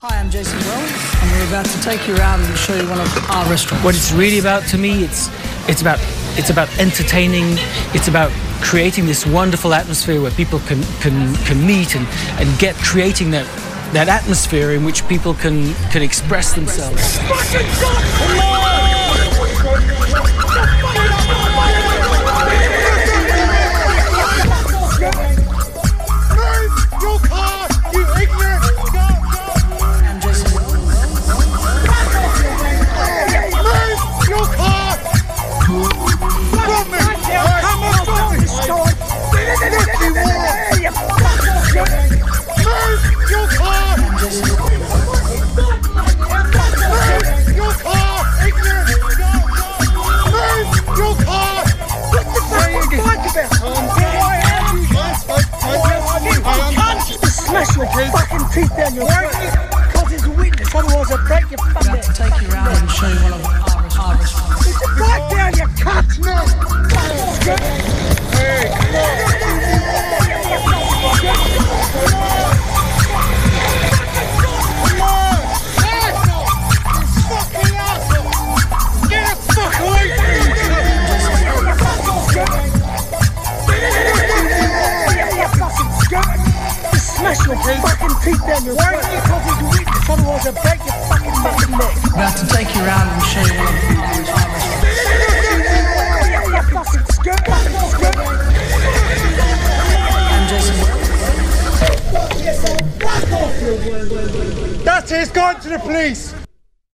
Hi, I'm Jason Wells, and we're about to take you around and show you one of our restaurants. What it's really about to me, it's about entertaining. It's about creating this wonderful atmosphere where people can meet and creating that atmosphere in which people can express themselves. Smash your fucking teeth down your throat. Because it's a witness, otherwise I'll break your fucking neck. We're about to take you around and show you one of our restaurants. It's a bite down, you cunt! No! Hey, come on! Fucking asshole! Get the fuck away from me! Smash your fucking teeth down your throat. Because it's a witness, otherwise I'll break your fucking neck. We're about to take you around and show you one of our restaurants. I'm Jason Wells. That's it, it's going to the police.